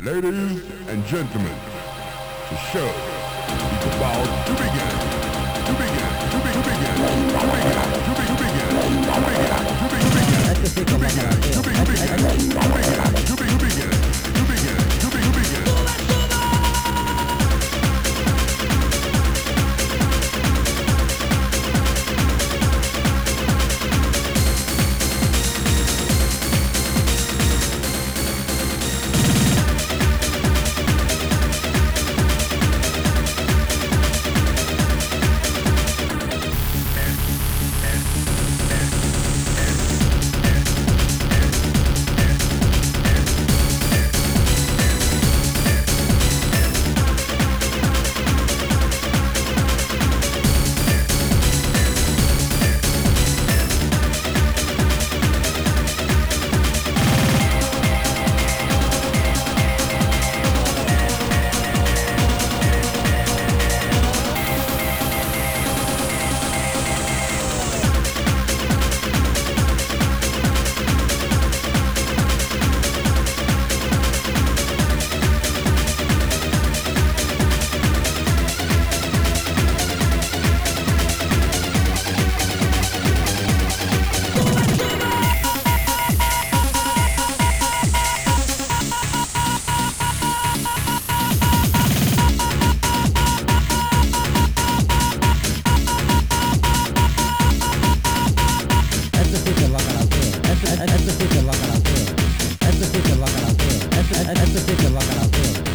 Ladies and gentlemen, the show is about to begin. To begin. To begin. To begin. To begin. To begin. To begin. To begin. To begin. To begin. To begin. To begin. To begin. To begin. To begin. Essa fica lá, cara.